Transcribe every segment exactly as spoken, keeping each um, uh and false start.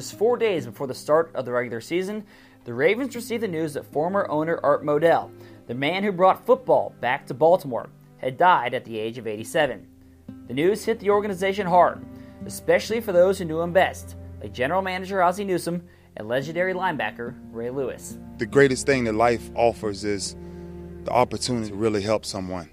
Just four days before the start of the regular season, the Ravens received the news that former owner Art Modell, the man who brought football back to Baltimore, had died at the age of eighty-seven. The news hit the organization hard, especially for those who knew him best, like general manager Ozzie Newsome and legendary linebacker Ray Lewis. The greatest thing that life offers is the opportunity to really help someone.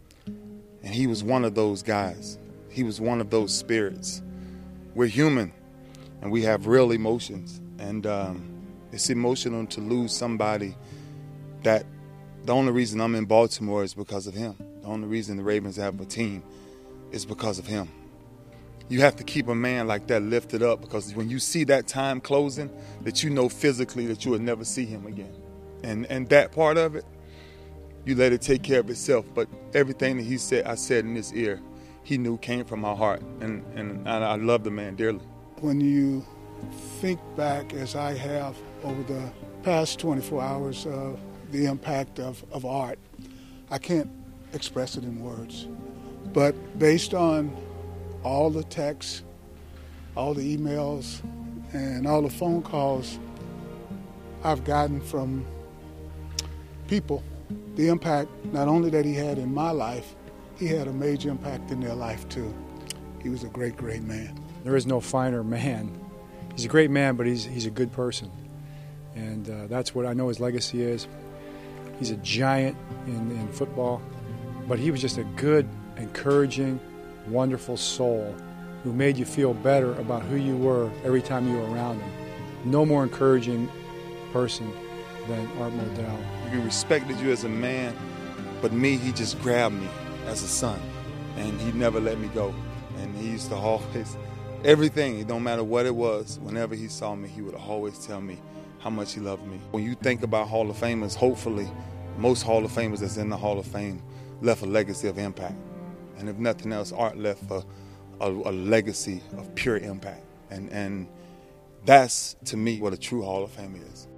And he was one of those guys. He was one of those spirits. We're human, and we have real emotions. And um, it's emotional to lose somebody that the only reason I'm in Baltimore is because of him. The only reason the Ravens have a team is because of him. You have to keep a man like that lifted up, because when you see that time closing, that you know physically that you will never see him again. And and that part of it, you let it take care of itself. But everything that he said, I said in his ear, he knew came from my heart. And, and I love the man dearly. When you think back, as I have over the past twenty-four hours, of the impact of, of Art, I can't express it in words. But based on all the texts, all the emails, and all the phone calls I've gotten from people, the impact not only that he had in my life, he had a major impact in their life too. He was a great, great man. There is no finer man. He's a great man, but he's he's a good person. And uh, that's what I know his legacy is. He's a giant in, in football, but he was just a good, encouraging, wonderful soul who made you feel better about who you were every time you were around him. No more encouraging person than Art Modell. He respected you as a man, but me, he just grabbed me as a son, and he never let me go. And he used to always, everything, it don't matter what it was, whenever he saw me, he would always tell me how much he loved me. When you think about Hall of Famers, hopefully, most Hall of Famers that's in the Hall of Fame left a legacy of impact. And if nothing else, Art left a, a, a legacy of pure impact. And, and that's, to me, what a true Hall of Fame is.